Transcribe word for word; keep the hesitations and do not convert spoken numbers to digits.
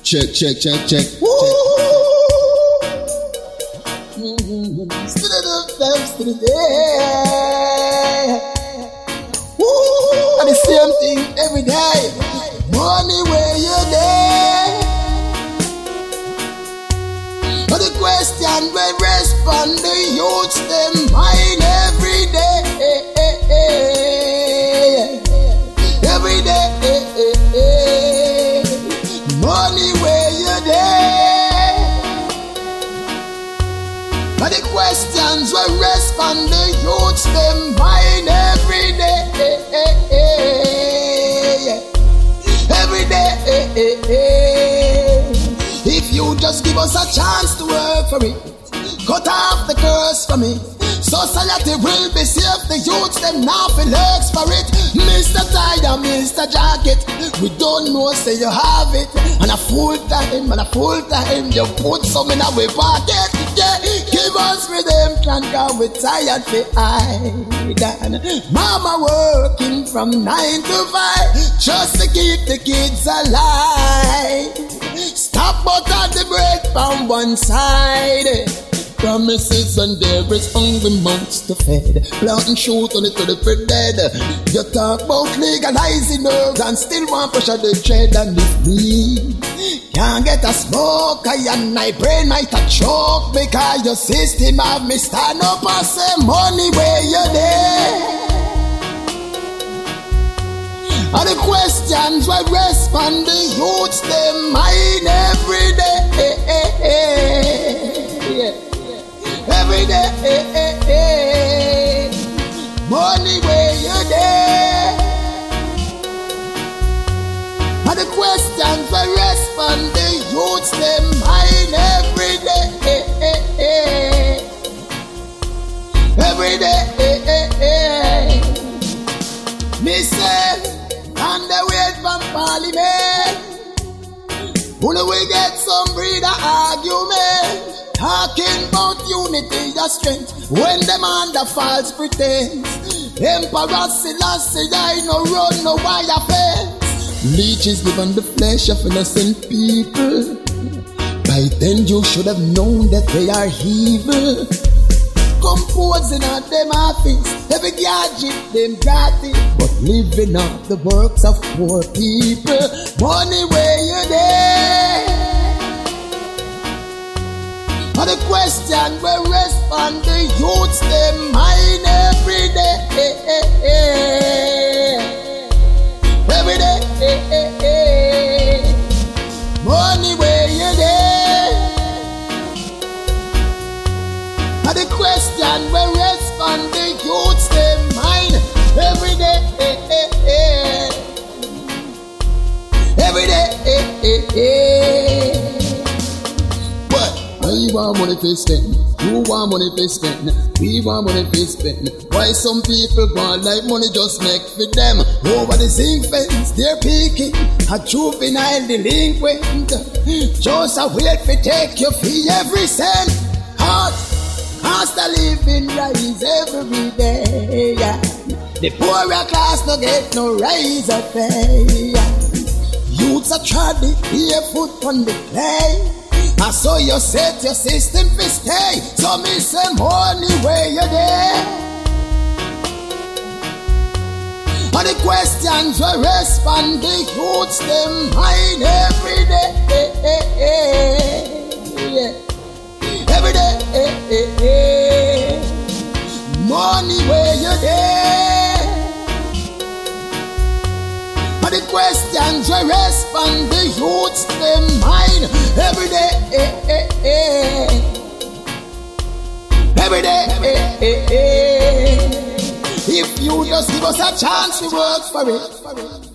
Check, check, check, check. Woo! Mm-hmm. Still the time, still the day. Woo! And the same thing every day. Money where you there. But the question we respond, the youths them mind every day. Every day. Money where you there. But the questions we respond, the youths them mind every day. Every day. If you just give us a chance to work for it, cut off the curse for me, society will be safe. The youths them now feel legs for it. Mister Tiger, Mister Jacket, we don't know say you have it. And a full time, and a full time, you put some in our pocket. Yeah, give us redemption, cause we tired for hide. Mama working from nine to five, just to keep the kids alive. Stop but at the break from one side. Promises and there is hungry mouths to feed. Plant and shoot on it to the pretty dead. You talk about legalizing herbs and still want to push out the tread. And if we can't get a smoke, I and my brain might a choke, because your system have me stand up and say money where you there. And the questions we respond, the youths them mind every day. Every day, money where you there. And the questions we respond, the youths them mind every day. Every day. Me say, and the wait from Parliament, when we get some breeder argument. Talking about unity and strength when them under false pretense. Emperor Selassie, I no run no wire fence. Leeches live on the flesh of innocent people. By then you should have known that they are evil. Composing at them office, every gadget them got it, but living off the works of poor people. Money where you there. And the question we respond, the youths them mind every day. Every day. Money where you there. And the question we respond, the youths them mind every day. Every day. We want money to spend, you want money to spend, we want money to spend. Why some people want like money just make for them? Over the zinc fence, they're peeking, a juvenile delinquent. Just a wait for take your fee every cent. Hard, cost of living rise every day. The poorer class no get no rise of pay. Youths are trying to barefoot on the clay. I saw you set your system for stay. So me say money where you there. And the questions we respond, the youths them mind every day. Every day. Money where you there. And the questions we respond, the youths them mind every day. Every day. If you just give us a chance, we work for it.